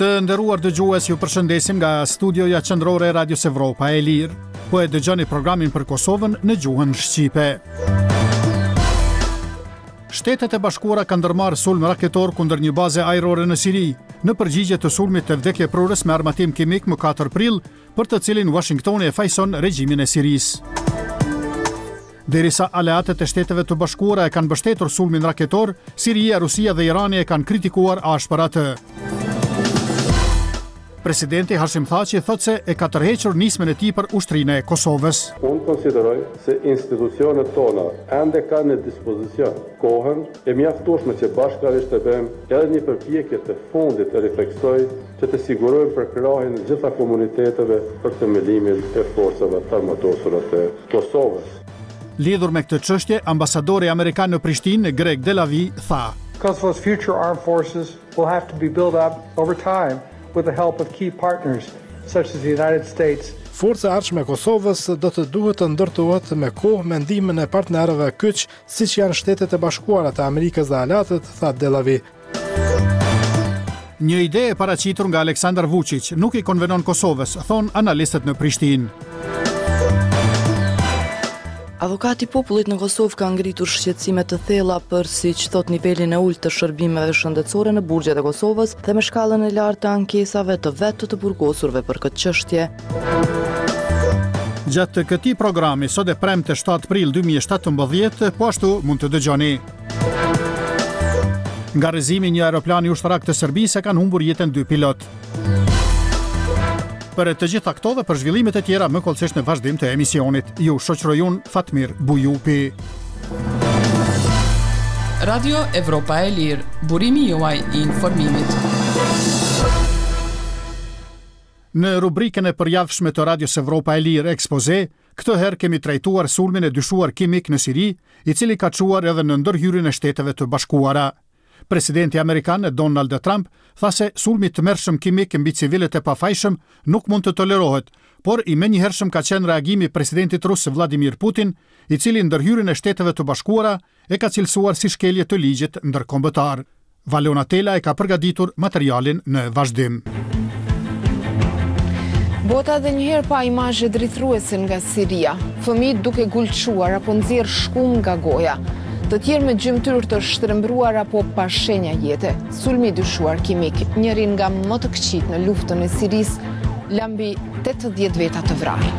Të nderuar dëgjues, ju përshëndesim nga studioja qendrore e Radios Evropa e Lirë. Po e dëgjoni programin për Kosovën në gjuhën shqipe. Shtetet e Bashkuara kanë ndërmarrë sulm raketor kundër një baze ajrore në Siri, në përgjigje të sulmit të vdekjeprurës me armatim kimik më 4 prill, për të cilin Washingtoni e fajson regjimin e Sirisë. Derisa aleatët e Shteteve të Bashkuara e kanë mbështetur sulmin raketor, Siria, Rusia dhe Irani e kanë kritikuar ashpër atë. Presidenti Hashim Thaçi thotë se e ka tërhequr nismën e tij për ushtrinë e Kosovës. Unë konsideroj se institucionet tona ende kanë në dispozicion kohën e mjaftueshme që bashkërisht të bëjmë edhe një përpjekje të fundit të refleksoj që të sigurojmë përkrahjen e gjitha komuniteteve për themelimin e forcave armatosura të Kosovës. Lidhur me këtë çështje, ambasadori amerikan në Prishtinë, Greg Delavi, tha: Kosovo's future armed forces will have to be built up over time with the help of key partners such as the United States. Forca e ardhshme e Kosovës do të duhet të ndërtohet me kohë me ndihmën e partnerëve kyç, siç janë Shtetet e Bashkuara të Amerikës dhe aleatët, tha Delavi. Një ide e paraqitur nga Aleksandar Vučić nuk i konvenon Kosovës, thon analistët në Prishtinë. Avokati i popullit në Kosovë ka ngritur shqetësime të thella për, siç thot, nivelin e ulët të shërbimeve shëndetësore në burgjet e Kosovës dhe me shkallën e lartë të ankesave të vetë të burgosurve për këtë çështje. Gjatë këtij programi, sot e premte 7 prill 2017, po ashtu mund të dëgjoni. Nga rrëzimi një aeroplani ushtarak të Serbisë kanë humbur jetën 2 pilot. Për të gjitha këto dhe për zhvillimet e tjera më kollësisht në vazhdim të emisionit, ju shoqëroj unë Fatmir Bujupi. Radio Evropa e Lirë, burimi juaj i informimit. Në rubrikën e përjavshme të Radios Evropa e Lirë Ekspoze, këtë herë kemi trajtuar sulmin e dyshuar kimik në Siri, i cili ka çuar edhe në ndërhyrjen e Shteteve të Bashkuara. Presidenti amerikan Donald Trump tha se sulmi të tmerrshëm kimik mbi civilët e pafajshëm nuk mund të tolerohet, por i menjëhershëm ka qenë reagimi i presidentit rus Vladimir Putin, i cili ndërhyrjen e Shteteve të Bashkuara e ka cilësuar si shkelje të ligjit ndërkombëtar. Valona Tela e ka përgatitur materialin në vazhdim. Bota dhe njëherë pa imazhe drithruese nga Siria, fëmijë duke gulçuar apo nxjerr shkum nga goja. Të tjerë me gjymtyr të shtrembruar apo pa shenja jete. Sulmi i dyshuar kimik, njëri nga më të këqit në luftën e Sirisë, lambi 80 veta të vrarë.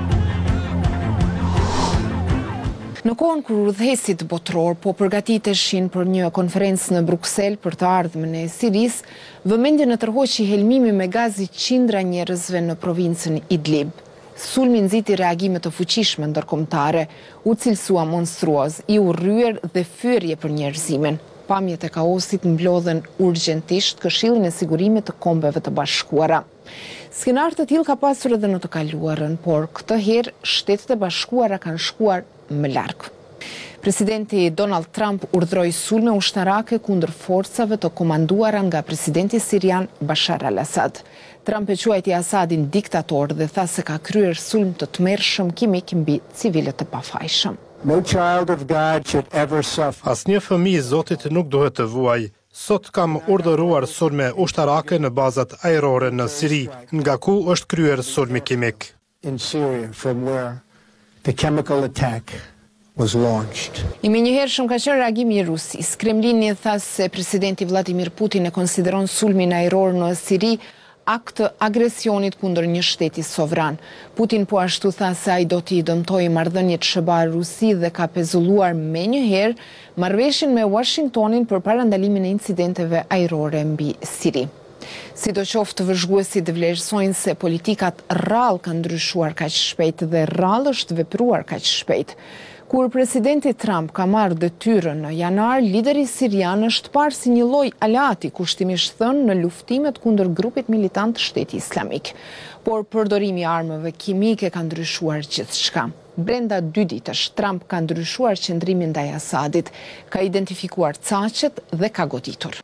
Në kohën kur udhëhesit botror po përgatiteshin për një konferencë në Bruksel për të ardhmen e Sirisë, vëmendjen e tërhoqi helmimi me gazi qindra njerëzve në provincën Idlib. Sulmi nxiti reagime të fuqishme ndërkombëtare, u cilësua monstruoz, i urryer dhe fyerje për njerëzimin. Pamjet e kaosit mblodhen urgjentisht Këshillin e Sigurimit të Kombeve të Bashkuara. Skenar të tillë ka pasur edhe në të kaluarën, por këtë herë Shtetet e Bashkuara kanë shkuar më larg. Presidenti Donald Trump urdhroi sulme ushtarake kundër forcave të komanduara nga presidenti sirian Bashar al-Assad. Trump e quajti Assadin diktator dhe tha se ka kryer sulm të tmerrshëm kimik mbi civilët e pafajshëm. No child of God should ever suffer. Asnjë fëmijë i Zotit nuk duhet të vuajë. Sot kam urdhëruar sulme ushtarake në bazat ajrore në Siri, nga ku është kryer sulmi kimik. In Syria, from where the chemical attack was launched. I menjëhershëm ka qenë reagimi i Rusisë. Kremlini tha se presidenti Vladimir Putin e konsideron sulmin ajror në Siri akt agresionit kundër një shteti sovran. Putin po ashtu tha se ai do t'i dëmtojë marrëdhëniet SBA-Rusi dhe ka pezulluar menjëherë marrëveshjen me Washingtonin për parandalimin e incidenteve ajrore mbi Siri. Sidoqoftë, vëzhguesit vlerësojnë se politikat rrallë kanë ndryshuar kaq shpejt dhe rrallë është vepruar kaq shpejt. Kur presidenti Trump ka marrë detyrën në janar, lideri sirian është parë si një lloj aleati, kushtimisht thënë, në luftimet kundër grupit militant të Shteti Islamik. Por përdorimi i armëve kimike ka ndryshuar gjithçka. Brenda 2 ditësh, Trump ka ndryshuar qëndrimin ndaj Assadit, ka identifikuar caqet dhe ka goditur.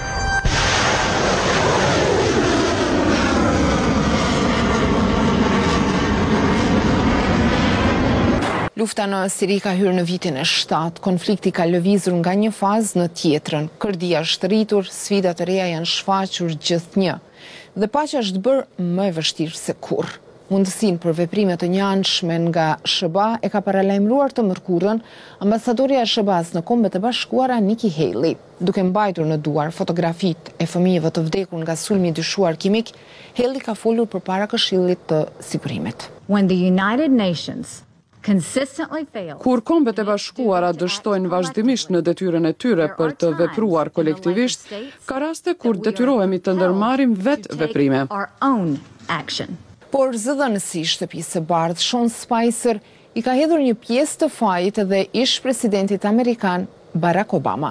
Lufta në Siri ka hyrë në vitin e 7, konflikti ka lëvizur nga një fazë në tjetrën, kërdia është rritur, sfidat e reja janë shfaqur gjithnjë. dhe paqja është bërë më e vështirë se kurrë. Mundësinë për veprime të njëanshme nga SBA e ka paralajmëruar të mërkurën ambasadorja e SBA-s në Kombet e Bashkuara Nikki Haley. Duke mbajtur në duar fotografitë e fëmijëve të vdekur nga sulmi i dyshuar kimik, Haley ka folur përpara Këshillit të Sigurimit. When the United Nations Kur Kombet e Bashkuara dështojnë vazhdimisht në detyrën e tyre për të vepruar kolektivisht, ka raste kur detyrohemi të ndërmarrim vetë veprime. Por zëdhënësi i Shtëpisë së Bardhë Sean Spicer i ka hedhur një pjesë të fajit edhe ish presidentit amerikan Barack Obama.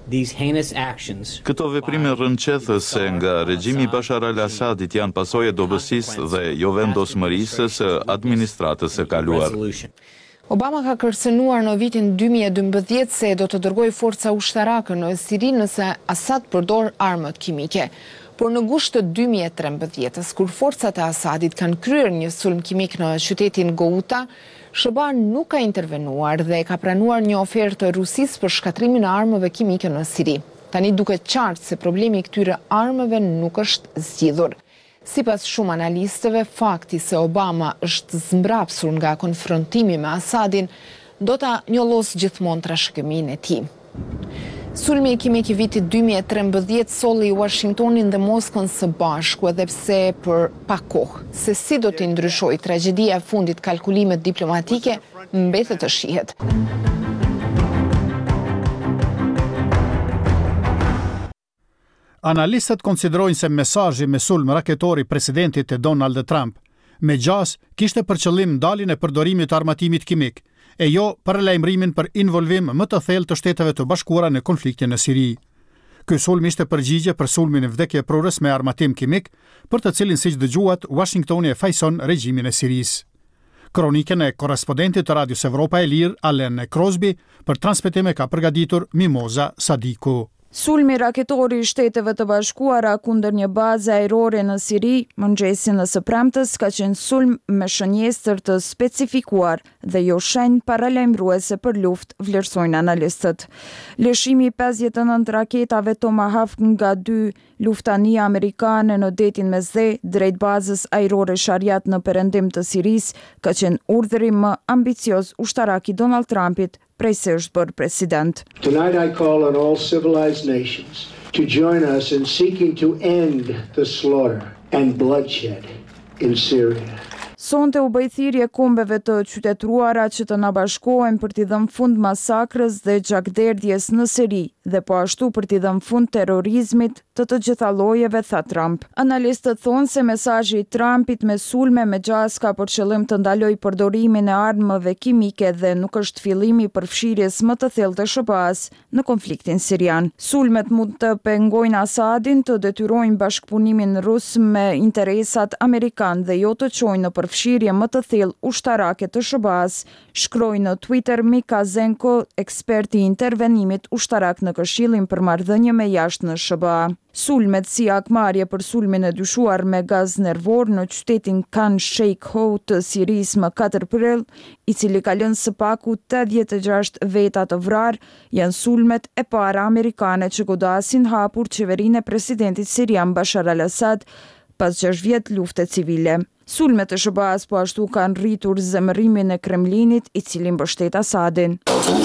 Këto veprime rrënqethëse nga regjimi Bashar al-Assadit janë pasojë dobësisë dhe jo vendosmërisë së administratës së kaluar. Obama ka kërcënuar në vitin 2012 se do të dërgojë forca ushtarake në Siri nëse Assad përdor armët kimike. Por në gusht të 2013, kur forcat e Assadit kanë kryer një sulm kimik në qytetin Ghouta, SBA nuk ka intervenuar dhe ka pranuar një ofertë të Rusisë për shkatrimin e armëve kimike në Siri. Tani duket qartë se problemi i këtyre armëve nuk është zgjidhur. Sipas shumë analistëve, fakti se Obama është zmbrapsur nga konfrontimi me Assadin do ta njollos gjithmonë trashëgiminë e tij. Sulmi kimik i vitit 2013 solli Washingtonin dhe Moskën së bashku edhe pse për pak kohë. Se si do t'i ndryshojë tragjedia e fundit kalkulimet diplomatike mbetet të shihet. Analistët konsiderojnë se mesazhi me sulm raketor i presidentit Donald Trump me gjas kishte për qëllim ndaljen e përdorimit të armatimit kimik, e jo paralajmërimin për involvim më të thellë të Shteteve të Bashkuara në konfliktin në Siri. Ky sulm ishte përgjigje për sulmin e vdekjeprurës me armatim kimik, për të cilin siç dëgjuat Washingtoni e fajson regjimin e Sirisë. Kronikën e korrespondentit të Radios Evropa e Lirë, Alen Crosby, për transmetim e ka përgatitur Mimoza Sadiku. Sulmi raketori i Shteteve të Bashkuara kundër një baze ajrore në Siri, mëngjesin e së premtes, ka qenë sulm me shënjestër të specifikuar dhe jo shenjë paralajmëruese për luftë, vlerësojnë analistët. Lëshimi i 59 raketave Tomahawk nga 2 luftania amerikane në detin Mesdhe drejt bazës ajrore Shariat në perëndim të Sirisë ka qenë urdhri më ambicioz ushtarak i Donald Trumpit prej se është bërë president. Tonight I call on all civilized nations to join us in seeking to end the slaughter and bloodshed in Syria. Sonte u bëj thirrje kombeve të qytetëruara që të na bashkohen për t'i dhënë fund masakrës dhe gjakderdhjes në Siri dhe po ashtu për t'i dhënë fund terrorizmit të gjitha llojeve, tha Trump. Analistët thonë se mesazhi i Trumpit me sulme me gjas ka për qëllim të ndalojë përdorimin e armëve kimike dhe nuk është fillimi i përfshirjes më të thellë të SBA-s në konfliktin sirian. Sulmet mund të pengojnë Assadin të detyrojnë bashkëpunimin rus me interesat amerikan dhe jo të çojnë në përfshirje më të thellë ushtarake të SBA-s, shkroi në Twitter Mika Zenko, eksperti i intervenimit ushtarak në Këshillin për marrëdhënie me jashtë në SBA. Sulmet si akmarrje për sulmin e dyshuar me gaz nervor në qytetin Khan Sheikhoun të Sirisë më 4 prill, i cili ka lënë së paku 86 veta të vrarë, janë sulmet e para amerikane që godasin hapur qeverinë e presidentit sirian Bashar al-Assad pas 6 vjet lufte civile. Sulmet e SBA-s po ashtu kanë rritur zemërimin e Kremlinit, i cili mbështet Assadin.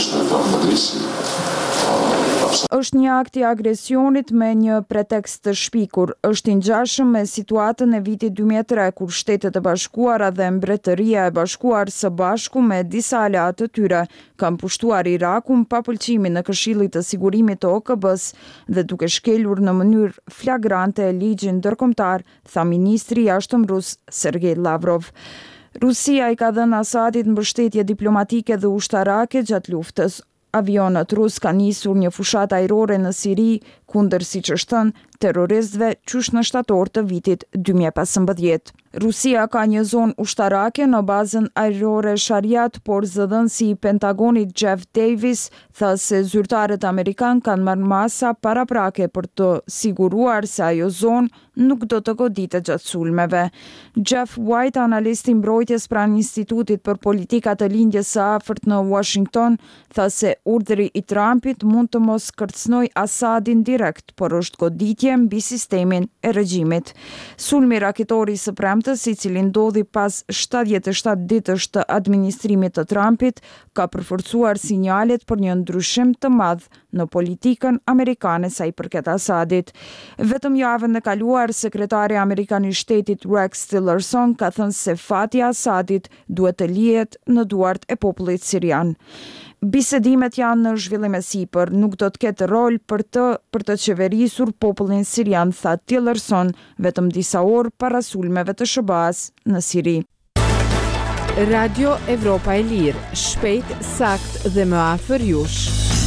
Është një akt i agresionit me një pretekst të shpikur. Është i ngjashëm me situatën e vitit 2003 kur Shtetet e Bashkuara dhe Mbretëria e Bashkuar së bashku me disa aleatë të tyre kanë pushtuar Irakun pa pëlqimin në Këshillin të Sigurimit të OKB-s dhe duke shkelur në mënyrë flagrante ligjin ndërkombëtar, tha ministri i jashtëm rus Sergej Lavrov. Rusia i ka dhënë Assadit mbështetje diplomatike dhe ushtarake gjatë luftës. Avionët rus kanë nisur një fushat ajrore në Siri kundër, siç është thënë, terroristëve qysh në shtator të vitit 2015. Rusia ka një zonë ushtarake në bazën ajrore Shariat, por zëdhënësi i Pentagonit Jeff Davis tha se zyrtarët amerikan kanë marrë masa paraprake për të siguruar se ajo zonë nuk do të goditet gjatë sulmeve. Jeff White, analist i mbrojtjes pranë Institutit për Politika të Lindjes së Afërt në Washington, tha se urdhri i Trumpit mund të mos kërcënoj Asadin direkt, por është goditje mbi sistemin e regjimit. Sulmi raketori së premtës, i cili ndodhi pas 77 ditësh të administrimit të Trumpit, ka përforcuar sinjalet për një ndryshim të madh në politikën amerikane sa i përket Asadit. Vetëm javën e kaluar, sekretari amerikan i shtetit Rex Tillerson ka thënë se fati i Asadit duhet të lihet në duart e popullit sirian. Bisedimet janë në zhvillim e sipër, nuk do të ketë rol për të qeverisur popullin sirian, tha Tillerson vetëm disa orë para sulmeve të SBA-s në Siri. Radio Evropa e Lirë, shpejt, sakt dhe më afër jush.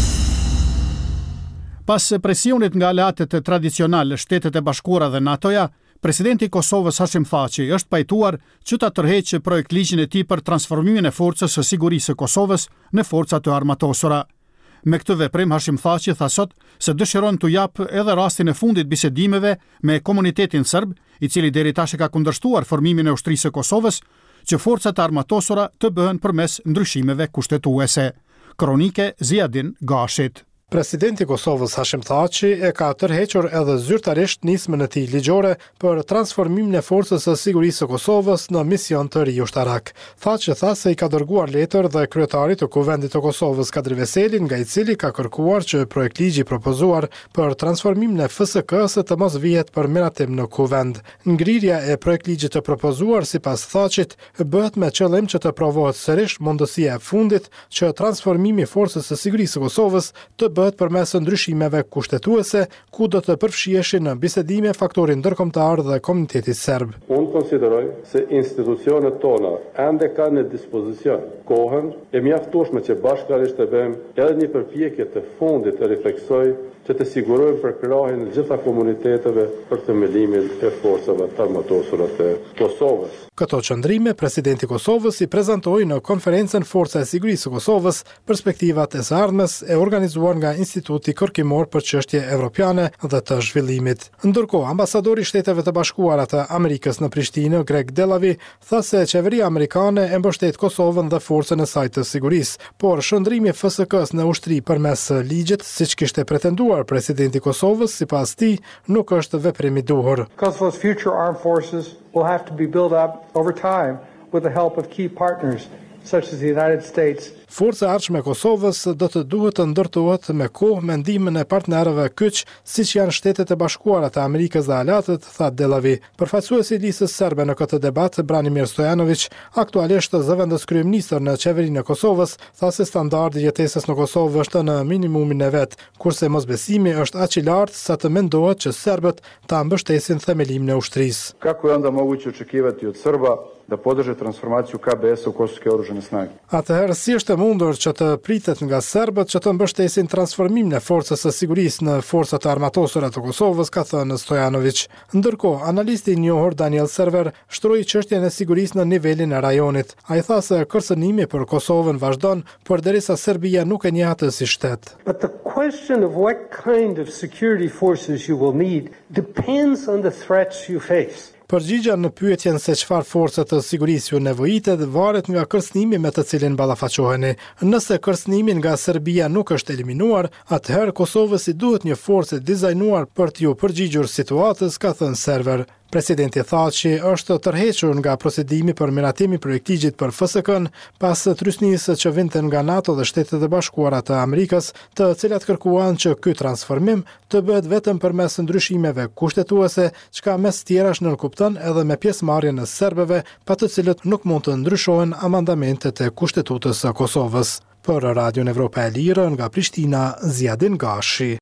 Pas presionit nga aleatet tradicionale, Shtetet e Bashkuara dhe NATO-ja, presidenti i Kosovës Hashim Thaçi është pajtuar që ta tërheqë projekt ligjin e tij për transformimin e forcës së sigurisë së Kosovës në forca të armatosura. Me këtë veprim, Hashim Thaçi tha sot se dëshiron t'u japë edhe rastin e fundit bisedimeve me komunitetin serb, i cili deri tash ka kundërshtuar formimin e ushtrisë së Kosovës, që forcat armatosura të bëhen përmes ndryshimeve kushtetuese. Kronike Ziadin Gashit. Presidenti i Kosovës Hashim Thaçi e ka tërhequr edhe zyrtarisht nismën e tij ligjore për transformimin e forcës së sigurisë së Kosovës në mision të ri ushtarak. Thaçi tha se i ka dërguar letër dhe kryetarit të Kuvendit të Kosovës Kadri Veselin, nga i cili ka kërkuar që projekt ligji propozuar për transformimin e FSK-s të mos vihet për miratim në Kuvend. Ngrirja e projekt ligjit të propozuar sipas Thaçit bëhet me qëllim që të provohet sërish mundësia e fundit që transformimi i forcës së sigurisë së Kosovës të bëhet përmes ndryshimeve kushtetuese, ku do të përfshiheshin në bisedime faktorin ndërkombëtar dhe komuniteti serb. Unë konsideroj se institucionet tona ende kanë në dispozicion kohën e mjaftueshme që bashkërisht të bëjmë edhe një përpjekje të fundit të refleksoj që të sigurojmë përkrahjen e gjitha komuniteteve për themelimin e forcave të armatosura të Kosovës. Këto qëndrime, presidenti i Kosovës i prezantoi në konferencën Forca e Sigurisë së Kosovës, perspektivat e së ardhmes, e organizuar nga Instituti Kërkimor për Çështje Evropiane dhe të Zhvillimit. Ndërkohë, ambasadori i Shteteve të Bashkuara të Amerikës në Prishtinë, Greg Delavi, tha se qeveria amerikane e mbështet Kosovën dhe forcën e saj të sigurisë, por shëndrimi i FSK-s në ushtri përmes ligjit, siç kishte pretenduar presidenti i Kosovës, sipas tij, nuk është veprim i duhur. Kosovo's future armed forces will have to be built up over time with the help of key partners such as the United States. Forca e ardhshme e Kosovës do të duhet të ndërtohet me kohë me ndihmën e partnerëve kyç, siç janë Shtetet e Bashkuara të Amerikës dhe aleatët, tha Delavi. Përfaqësuesi i listës serbe në këtë debat, Branimir Stojanović, aktualisht zëvendës kryeministër në qeverinë e Kosovës, tha se standardi i jetesës në Kosovë është në minimumin e vet, kurse mosbesimi është aq i lartë sa të mendohet që serbët ta mbështesin themelimin e ushtrisë. Kako je onda moguće očekivati od Srba da podrže transformaciju KBS-a u kosovske oružane snage? Atëherë si është e mundur që të pritet nga serbët që të mbështesin transformimin e forcës së sigurisë në forcat e armatosura të Kosovës, ka thënë Stojanović. Ndërkohë, analisti i njohur Daniel Server shtroi çështjen e sigurisë në nivelin e rajonit. Ai tha se kërcënimi për Kosovën vazhdon, por derisa Serbia nuk e njeh atë si shtet. But the question of what kind of security forces you will need depends on the threats you face. Përgjigja në pyetjen se çfarë force të sigurisë ju nevojitet varet nga kërcënimi me të cilin ballafaqoheni. Nëse kërcënimi nga Serbia nuk është eliminuar, atëherë Kosovës i duhet një forcë dizajnuar për t'ju përgjigjur situatës, ka thënë Server. Presidenti Thaçi është tërhequr nga procedimi për miratimin e projektit për FSK-n pas trysnisë që vinte nga NATO dhe Shtetet e Bashkuara të Amerikës, të cilat kërkuan që ky transformim të bëhet vetëm përmes ndryshimeve kushtetuese, çka mes tjerash nënkupton edhe me pjesëmarrjen e serbëve, pa të cilët nuk mund të ndryshohen amandamentet e Kushtetutës së Kosovës. Për Radion Evropa e Lirë, nga Prishtina, Ziadin Gashi.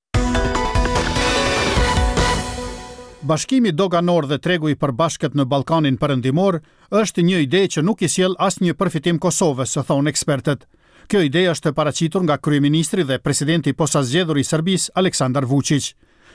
Bashkimi doganor dhe tregu i përbashkët në Ballkanin Perëndimor është një ide që nuk i sjell asnjë përfitim Kosovës, thonë ekspertët. Kjo ide është paraqitur nga kryeministri dhe presidenti i posaçgjedhur i Serbisë, Aleksandar Vučić.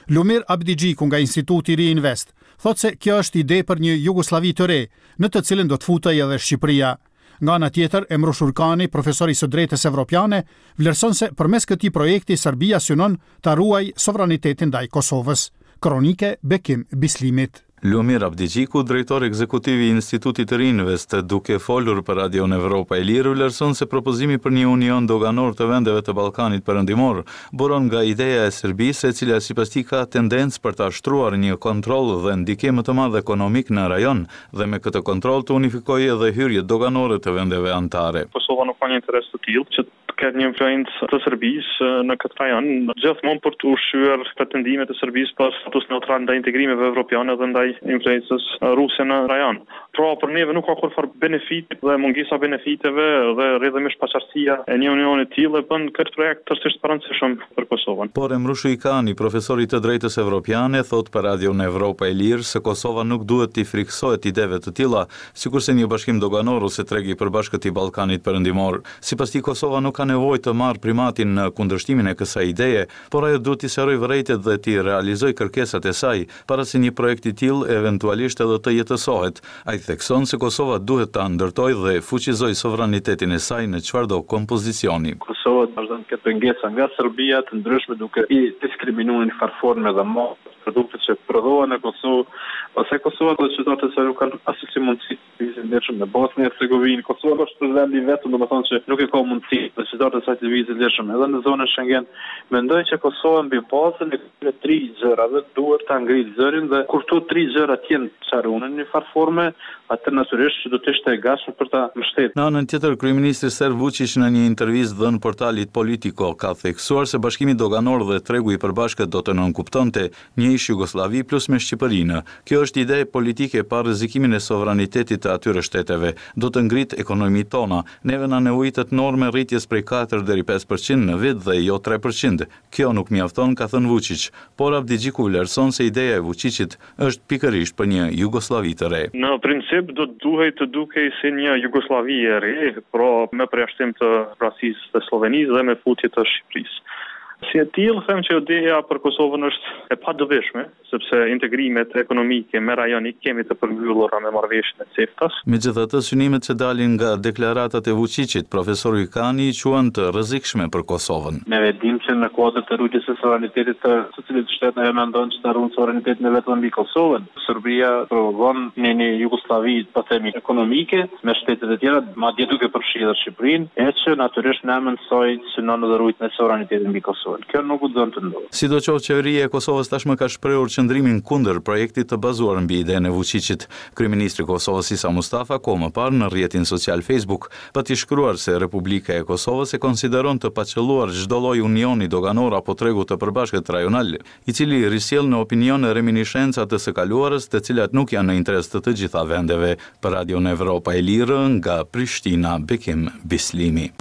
Lumir Abdigjiku nga Instituti Ri Invest thotë se kjo është ide për një Jugosllavi të re, në të cilën do të futej edhe Shqipëria. Nga ana tjetër, Emro Shurkani, profesor i së drejtës evropiane, vlerëson se përmes këtij projekti Serbia synon ta ruajë sovranitetin ndaj Kosovës. Kronike Bekim Bislimit. Lumir Abdigjiku, drejtor ekzekutiv i Institutit Ri Invest, duke folur për Radion Evropa e Lirë, vlerëson se propozimi për një union doganor të vendeve të Ballkanit Perëndimor buron nga ideja e Serbisë, e cila sipas tij ka tendencë për ta shtruar një kontroll dhe ndikim më të madh ekonomik në rajon dhe me këtë kontroll të unifikojë edhe hyrjet doganore të vendeve anëtare. Kosova nuk ka një interes të tillë që këtë një influencë të Serbisë në këtë rajon, gjithmonë për të ushqyer pretendimet e Serbisë për status neutral ndaj integrimeve evropiane dhe ndaj influencës ruse në rajon. Pra për neve nuk ka kurrë benefit dhe mungesa benefiteve dhe rrjedhimisht paqartësia e një unioni të tillë bën këtë projekt tërësisht të rëndësishëm për Kosovën. Por Emro Shurkani, profesor i të drejtës evropiane, thot për Radion Evropa e Lirë se Kosova nuk duhet t'i friksohet ideve të tilla, sikurse një bashkim doganor ose treg i përbashkët i Ballkanit Perëndimor. Sipas tij Kosova nuk ka nevojë të marrë primatin në kundërshtimin e kësaj ideje, por ajo duhet t'i serojë vërejtjet dhe t'i realizojë kërkesat e saj, para se një projekt i tillë eventualisht edhe të jetësohet. Ai thekson se Kosova duhet ta ndërtojë dhe fuqizojë sovranitetin e saj në çfarëdo kompozicioni. Kosova vazhdon të ketë pengesa nga Serbia të ndryshme duke i diskriminuar në farë forme dhe më produktet që prodhohen në Kosovë, ose Kosova dhe qytetarët e saj nuk kanë asnjë mundësi të vizitojnë ndeshëm në Bosnjë e Hercegovinë. Kosova është vendi vetëm, domethënë që nuk e ka mundësi të qytetarët e saj të vizitojnë ndeshëm edhe në zonën Schengen. Mendoj që Kosova mbi bazën e këtyre 3 gjërave duhet ta ngritë zërin dhe kur këto 3 gjëra të jenë çarruar në farë forme, atë natyrisht që do të ishte e gatshëm për ta mbështetur. Në anën tjetër, kryeministri serb Vučić në një intervistë dhënë portalit Politico ka theksuar se bashkimi doganor dhe tregu i përbashkët do të nënkuptonte një ish Jugosllavi plus me Shqipërinë. Kjo është ide politike pa rrezikimin e sovranitetit të atyre shteteve. Do të ngrit ekonomitë tona. Neve na nevojitet norme rritjes prej 4 deri 5% në vit dhe jo 3%. Kjo nuk mjafton, ka thënë Vučić, por Abdigjiku vlerëson se ideja e Vučićit është pikërisht për një Jugosllavi të re. Në princip do duhej të dukej si një Jugosllavi e re, pra me përjashtim të Krasisë dhe Slovenisë dhe me futje të Shqipërisë. Si e tillë, them që ideja për Kosovën është e padovishme, sepse integrimet ekonomike me rajonin kemi të përmbyllura me marrëveshjen e CEFTA-s. Megjithatë, synimet që dalin nga deklaratat e Vučićit, profesori Kani i quhen të rrezikshme për Kosovën. Ne vëdim që në kuadër të rrugës së sovranitetit të secilit shtet ajo mendon që të ruajë sovranitetin e vetëm mbi Kosovën. Serbia provon një Jugosllavi, po themi, ekonomike me shtetet e tjera, madje duke përfshirë Shqipërinë, e që natyrisht në emën të saj synon edhe ruajtjen e sovranitetit mbi Kosovën. Kjo nuk do të ndodhë. Sidoqoftë, qeveria e Kosovës tashmë ka shprehur qëndrimin kundër projektit të bazuar mbi idenë e Vučićit. Kryeministri i Kosovës Isa Mustafa kohë më parë në rrjetin social Facebook pati shkruar se Republika e Kosovës e konsideron të paqëlluar çdo lloj unioni doganor apo tregu të përbashkët rajonal, i cili risjell në opinion reminiscenca të së kaluarës, të cilat nuk janë në interes të gjitha vendeve. Për Radion Evropa e Lirë nga Prishtina, Bekim Bislimi.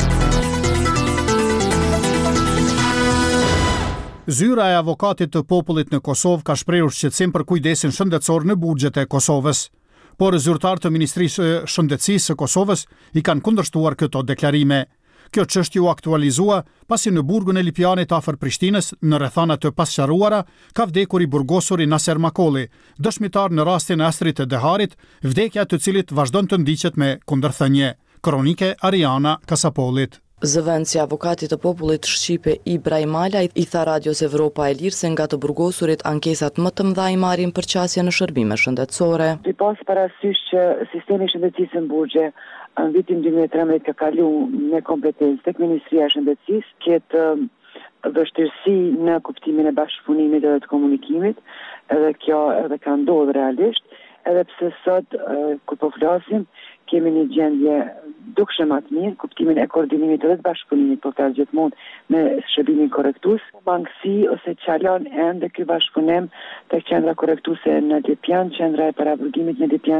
Zyra e avokatit të popullit në Kosovë ka shprehur shqetësim për kujdesin shëndetësor në burgjet e Kosovës. Por zyrtarët të Ministrisë së Shëndetësisë së Kosovës i kanë kundërshtuar këto deklarime. Kjo çështje u aktualizua pasi në burgun e Lipianit afër Prishtinës, në rrethana të pasqaruara, ka vdekur i burgosuri Naser Makolli, dëshmitar në rastin e Astrit të Deharit, vdekja të cilit vazhdon të ndiqet me kundërthënie. Kronike Ariana Kasapolit. Zëvendësi avokatit të popullit shqipe Ibrahim Ala i tha Radios Evropa e Lirë se nga të burgosurit ankesat më të mëdha i marrin përqasje në shërbime shëndetësore. I pas parasysh që sistemi i shëndetësisë në burgje në vitin 2013 ka kalu me kompetencë tek Ministria e Shëndetësisë, ketë vështirësi në kuptimin e bashkëpunimit dhe të komunikimit, edhe kjo edhe ka ndodhur realisht, edhe pse sot kur po flasim kemi një gjendje dukshme më të mirë, kuptimin e koordinimit dhe të bashkëpunimit po flas gjithmonë me shërbimin korrektues. Bankësi ose çalon ende ky bashkëpunim tek qendra korrektuese në Lipjan, qendra e paraburgimit në Lipjan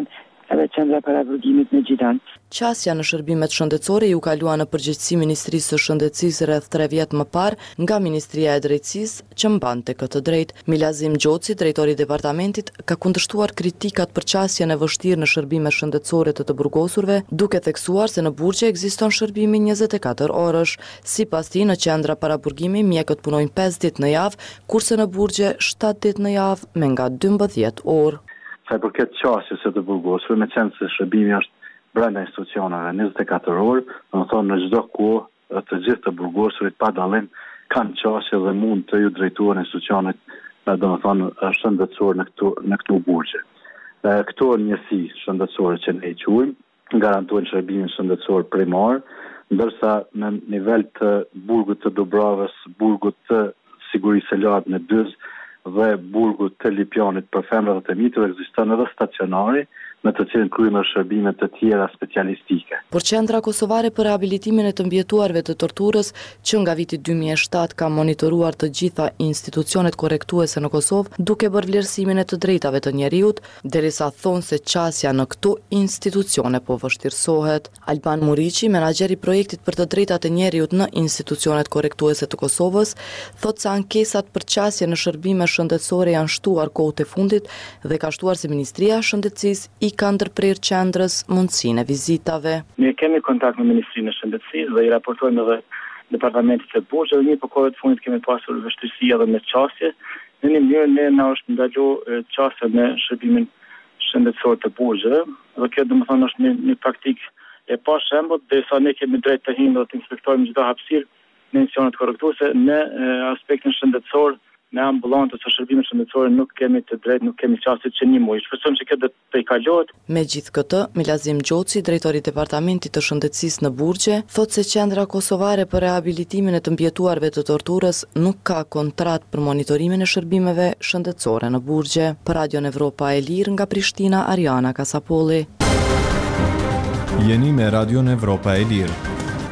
edhe qendra paraburgimit në Gjilan. Qasja në shërbimet shëndetësore ju kalua në përgjegjësi Ministrisë së Shëndetësisë rreth 3 vjet më parë nga Ministria e Drejtësisë që mbante këtë drejt. Milazim Gjoci, drejtori i departamentit, ka kundërshtuar kritikat për qasjen e vështirë në shërbimet shëndetësore të burgosurve, duke theksuar se në burgje ekziston shërbimi 24 orësh. Sipas tij, në qendra paraburgimi mjekët punojnë 5 ditë në javë, kurse në burgje 7 ditë në javë me nga 12 orë. Sa i përket qasjes së të burgosurve, me qenë se shërbimi është brenda institucioneve 24 orë, do të thonë në çdo kohë të gjithë të burgosurit pa dallim kanë qasje dhe mund të ju drejtuar institucionet, do të thonë shëndetësor në këtu burgje. Këto njësi shëndetësore që ne i quajmë garantojnë shërbimin shëndetësor primar, ndërsa në nivel të burgut të Dubravës, burgut të sigurisë së lartë në Dyz dhe burgut të Lipjanit për femrat dhe të mitur ekziston edhe stacionari në të cilën kryhen shërbime të tjera specialistike. Por Qendra Kosovare për Rehabilitimin e të Mbjetuarve të Torturës, që nga viti 2007 ka monitoruar të gjitha institucionet korrektuese në Kosovë, duke bërë vlerësimin e të drejtave të njeriut, derisa thonë se qasja në këto institucione po vështirësohet. Alban Muriqi, menaxheri i projektit për të drejtat e njeriut në institucionet korrektuese të Kosovës, thotë se ankesat për qasje në shërbime shëndetësore janë shtuar kohët e fundit dhe ka shtuar se Ministria e Shëndetësisë i ka ndërprer qendrës mundësinë e vizitave. Ne kemi kontakt me Ministrinë e Shëndetësisë dhe i raportojmë edhe departamentit të burgjeve, dhe një për kohët fundit kemi pasur vështirësi edhe me qasje. Në një mënyrë na është ndaluar qasja në shërbimin shëndetësor të burgjeve, dhe kjo domethënë është një praktikë e pa shembull, derisa ne kemi drejt të himë dhe të inspektojmë çdo hapësirë në institucionet korrektuese në aspektin shëndetësor. Në ambulantës së shërbimit shëndetësor nuk kemi të drejtë, nuk kemi qasje që një muaj. Shpresojmë se kjo do të kalohet. Megjithatë, Milazim Gjoci, drejtori i Departamentit të Shëndetësisë në Burgje, thotë se Qendra Kosovare për Rehabilitimin e të Mbjetuarve të Torturës nuk ka kontratë për monitorimin e shërbimeve shëndetësore në Burgje. Për Radion Evropa e Lirë nga Prishtina, Ariana Kasapolli. Jeni me Radion Evropa e Lirë.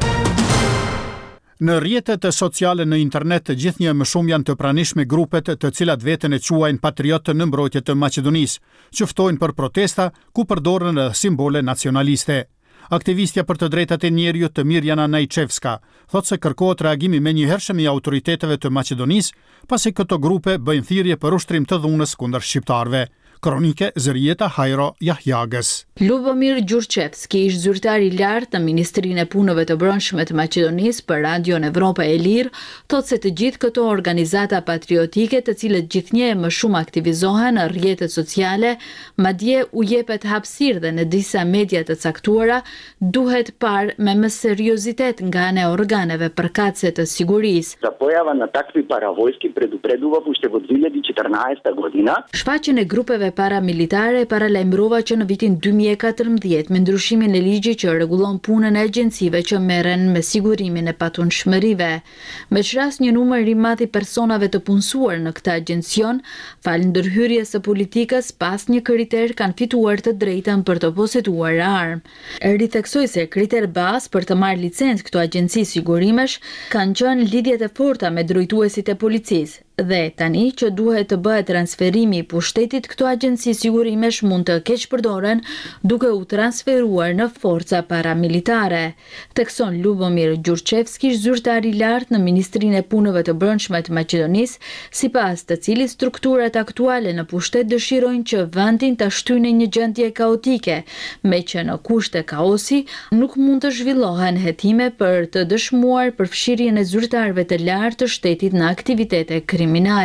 Në rrjetet sociale në internet gjithnjë më shumë janë të pranishme grupet të cilat veten e quajnë patriotë në mbrojtje të Maqedonisë, që ftojnë për protesta ku përdoren simbole nacionaliste. Aktivistja për të drejtat e njeriut të Mirjana Najčevska thotë se kërkohet reagimi menjëhershëm i autoriteteve të Maqedonisë, pasi këto grupe bëjnë thirrje për ushtrim të dhunës kundër shqiptarëve. Kronike Zërieta Hajro Jahjagës. Lubomir Gjurqevski ish zyrtar i lartë në Ministrinë e Punëve të Brendshme të Maqedonisë për Radion Evropa e Lirë, thotë se të gjithë këto organizata patriotike, të cilët gjithnjë më shumë aktivizohen në rrjetet sociale, madje u jepet hapësirë dhe në disa media të caktuara, duhet parë me më seriozitet nga ana e organeve përkatëse të sigurisë. За појава на такви паравојски предупредува уште во 2014 година. Shfaqjen e grupeve paramilitare paralajmërova që në vitin 2014 me ndryshimin e ligjit që rregullon punën e agjencive që merren me sigurimin e patunshmërive. Me çrast një numër i madh i personave të punësuar në këtë agjencion, fal ndërhyrjes së politikës pas një kriter kanë fituar të drejtën për të poseduar armë. Ritheksoi se kriter bazë për të marrë licencë këto agjenci sigurimesh kanë qenë lidhjet e forta me drejtuesit e policisë. Dhe tani që duhet të bëhet transferimi i pushtetit, këto agjenci sigurimesh mund të keqpërdoren duke u transferuar në forca paramilitare. Tekson Lubomir Gjurqevski, zyrtar i lartë në Ministrinë e Punëve të Brendshme të Maqedonisë, sipas të cilit strukturat aktuale në pushtet dëshirojnë që vendin ta shtyjnë në një gjendje kaotike, me që në kushte kaosi nuk mund të zhvillohen hetime për të dëshmuar përfshirjen e zyrtarëve të lartë të shtetit në aktivitete kriminale.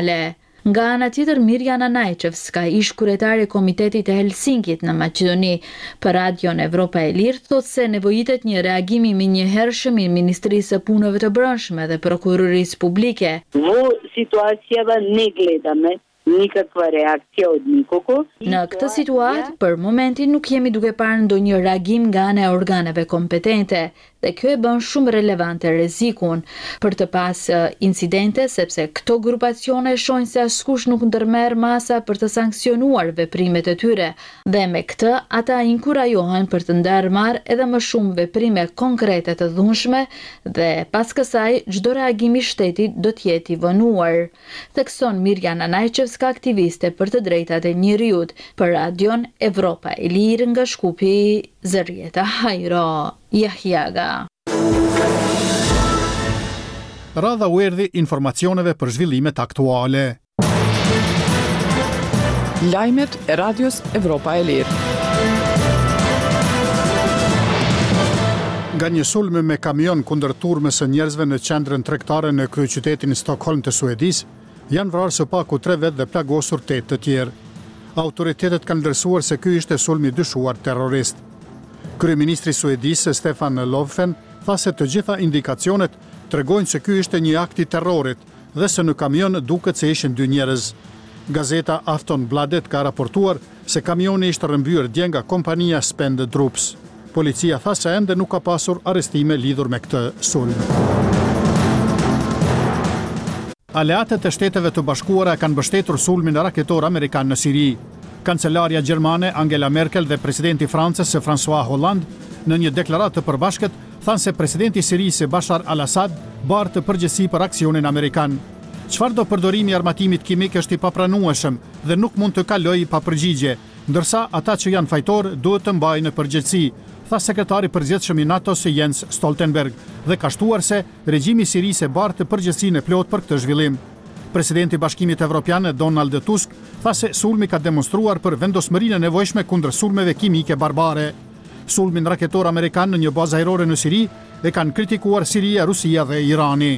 Nga ana tjetër, Mirjana Najčevska, ish kryetare e Komitetit të Helsinkit në Maqedoni, për Radion Evropa e Lirë, thotë se nevojitet një reagim i menjëhershëm i Ministrisë së Punëve të Brendshme dhe Prokurorisë Publike. Во ситуацијава не гледаме nikakva reakcie od nikogo. Në këtë situatë, për momentin nuk jemi duke parë ndonjë reagim nga ana e organeve kompetente. dhe kjo e bën shumë relevante rrezikun për të pas incidente, sepse këto grupacione shohin se askush nuk ndërmerr masa për të sankcionuar veprimet e tyre dhe me këtë ata inkurajohen për të ndërmarrë edhe më shumë veprime konkrete të dhunshme dhe pas kësaj çdo reagim i shtetit do të jetë i vënuar. Thekson Mirjana Najçevska, aktiviste për të drejtat e njerëzit, për Radion Evropa e Lirë nga Shkupi, Zërieta Hajro, Jahjaga. Radha u erdhi informacioneve për zhvillimet aktuale. Lajmet e Radios Evropa e Lirë. Nga një sulm me kamion kundër turmës së njerëzve në qendrën tregtare në kryeqytetin Stockholm të Suedis, janë vrarë së paku 3 vetë dhe plagosur 8 të tjerë. Autoritetet kanë vlerësuar se ky ishte sulmi dyshuar terrorist. Kryeministri suedis Stefan Löfven tha se të gjitha indikacionet tregojnë se ky ishte një akt i terrorit dhe se në kamion duket se ishin 2 njerëz. Gazeta Aftonbladet ka raportuar se kamioni ishte rrëmbyer dje nga kompania Spend Troops. Policia tha se ende nuk ka pasur arrestime lidhur me këtë sulm. Aleatët e Shteteve të Bashkuara kanë mbështetur sulmin raketor amerikan në Siri. Kancelaria gjermane Angela Merkel dhe presidenti Francës François Hollande në një deklaratë të përbashkët thanë se presidenti i Sirisë Bashar al-Assad bartë përgjegjësi për aksionin amerikan. Çfarëdo përdorimi i armatimit kimik është i papranueshëm dhe nuk mund të kalojë pa përgjigje, ndërsa ata që janë fajtor duhet të mbajnë në përgjegjësi, tha sekretari i përgjithshëm i NATO-s Jens Stoltenberg dhe ka shtuar se regjimi i Sirisë bartë përgjegjësinë e plotë për këtë zhvillim. Presidenti i Bashkimit Evropian Donald Tusk tha se sulmi ka demonstruar për vendosmërinë e nevojshme kundër sulmeve kimike barbare. Sulmin raketor amerikan në një bazë ajrore në Siri e kanë kritikuar Siria, Rusia dhe Irani.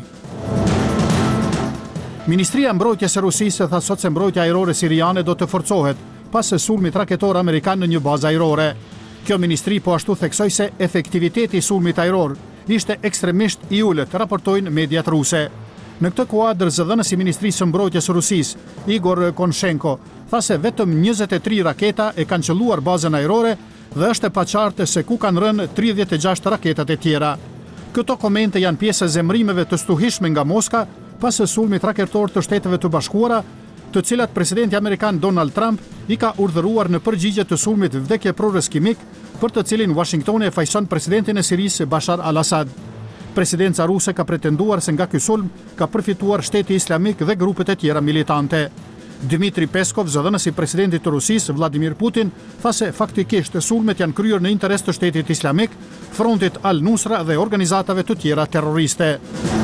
Ministria e Mbrojtjes së Rusisë tha sot se mbrojtja ajrore siriane do të forcohet pas sulmit raketor amerikan në një bazë ajrore. Kjo ministri po ashtu theksoi se efektiviteti i sulmit ajror ishte ekstremisht i ulët, raportojnë mediat ruse. Në këtë kuadër zëdhënësi i Ministrisë së Mbrojtjes së Rusisë, Igor Konshenko, tha se vetëm 23 raketa e kanë qelluar bazën ajrore dhe është e paqartë se ku kanë rënë 36 raketat e tjera. Këto komente janë pjesë e zemrimeve të stuhishme nga Moska pas sulmit raketor të Shteteve të Bashkuara, të cilat presidenti amerikan Donald Trump i ka urdhëruar në përgjigje të sulmit vdekjeprurës kimik, për të cilin Washingtoni e fajson presidentin e Sirisë Bashar al-Assad. Presidenca ruse ka pretenduar se nga ky sulm ka përfituar Shteti Islamik dhe grupet e tjera militante. Dmitri Peskov, zëdhënësi i presidentit të Rusisë Vladimir Putin, tha se faktikisht sulmet janë kryer në interes të Shtetit Islamik, Frontit Al-Nusra dhe organizatave të tjera terroriste.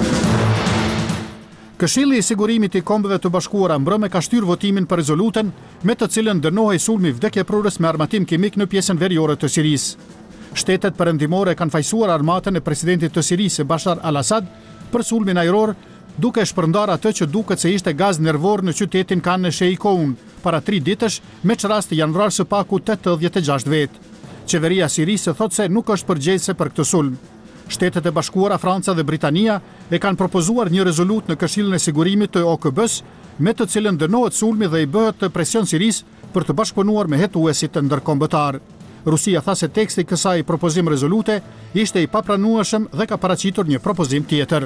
Këshilli i Sigurimit i Kombeve të Bashkuara mbrëmë ka shtyr votimin për rezolutën me të cilën dënohej sulmi vdekjeprurës me armatim kimik në pjesën veriore të Sirisë. Shtetet perëndimore kanë fajsuar armatën e presidentit të Sirisë Bashar al-Assad për sulmin ajror, duke shpërndar atë që duket se ishte gaz nervor në qytetin Khan Sheikhoun para 3 ditësh, me çrast janë vrarë së paku 86 vetë. Qeveria e Sirisë thotë se nuk është përgjegjëse për këtë sulm. Shtetet e Bashkuara, Franca dhe Britania e kanë propozuar një rezolutë në Këshillin e Sigurimit të OKB-s, me të cilën dënohet sulmi dhe i bëhet presion Sirisë për të bashkëpunuar me hetuesit ndërkombëtar. Rusia tha se teksti i kësaj propozim rezolute ishte i papranueshëm dhe ka paraqitur një propozim tjetër.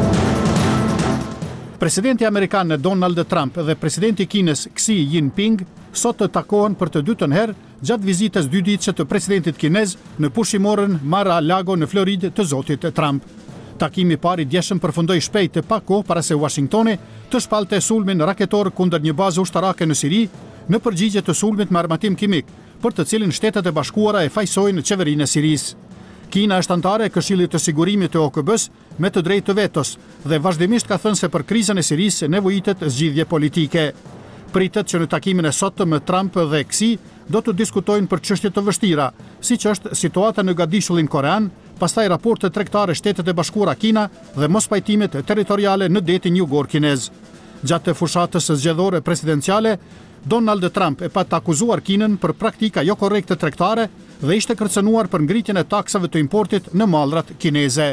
Presidenti amerikan Donald Trump dhe presidenti i Kinës Xi Jinping sot të takohen për të dytën herë gjatë vizitës 2 ditëse të presidentit kinez në pushimorën Mar-a-Lago në Floridë të zotit Trump. Takimi i parë i djeshëm përfundoi shpejt e pa kohë para se Washingtoni të shpalte sulmin raketor kundër një bazë ushtarake në Siri në përgjigje të sulmit me armatim kimik, për të cilin Shtetet e Bashkuara e fajsojnë qeverinë e Sirisë. Kina është antare e Këshillit të Sigurimit të OKB-s me të drejtë të vetos dhe vazhdimisht ka thënë se për krizën e Sirisë nevojitet zgjidhje politike. Pritet që në takimin e sotëm me Trump dhe Xi do të diskutojnë për çështje të vështira, siç është situata në Gadishullin korean, pastaj raportet tregtare Shtetet e Bashkuara Kina dhe mospajtimet territoriale në detin jugor kinez. Gjatë fushatës zgjedhore presidenciale, Donald Trump e pa të akuzuar Kinën për praktika jo korrekte tregtare dhe ishte kërcënuar për ngritjen e taksave të importit në mallrat kineze.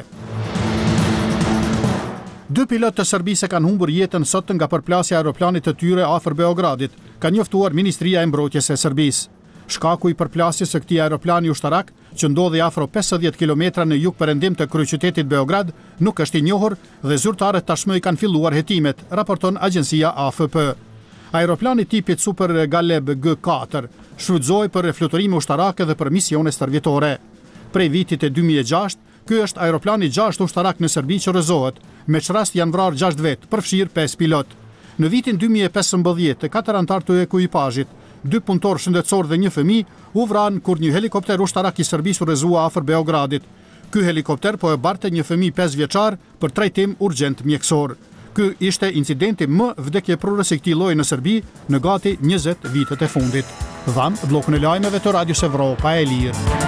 2 pilotë të Serbisë kanë humbur jetën sot nga përplasja e aeroplanit të tyre afër Beogradit, ka njoftuar Ministria e Mbrojtjes e Serbisë. Shkaku i përplasjes së këtij aeroplani ushtarak, që ndodhi afro 50 kilometra në jug-perëndim të kryeqytetit Beograd, nuk është i njohur dhe zyrtarët tashmë i kanë filluar hetimet, raporton agjencia AFP. Aeroplani tipit Super Galeb G4 shfrytëzohej për fluturime ushtarake dhe për misione stërvjetore. Prej vitit e 2006, ky është aeroplani 6 ushtarak në Serbi që rrëzohet, me çrast janë vrarë 6 vetë, përfshirë 5 pilot. Në vitin 2015, 4 antar të ekuipazhit, 2 punëtor shëndetësor dhe 1 fëmijë u vranë kur një helikopter ushtarak i Serbisë u rrëzua afër Beogradit. Ky helikopter po e barte një fëmijë 5 vjeçar për trajtim urgjent mjekësor. Ky ishte incidenti më vdekjeprurës i këtij lloji në Serbi në gati 20 vitet e fundit. Dham bllokun e lajmeve të Radios Evropa e Lirë.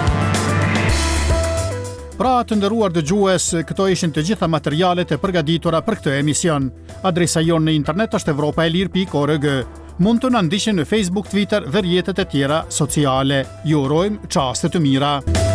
Pra të nderuar dëgjues, këto ishin të gjitha materialet e përgatitura për këtë emision. Adresa jonë në internet është evropaelir.org. Mund të na ndiqni në Facebook, Twitter dhe rrjetet e tjera sociale. Ju urojmë çaste të mira.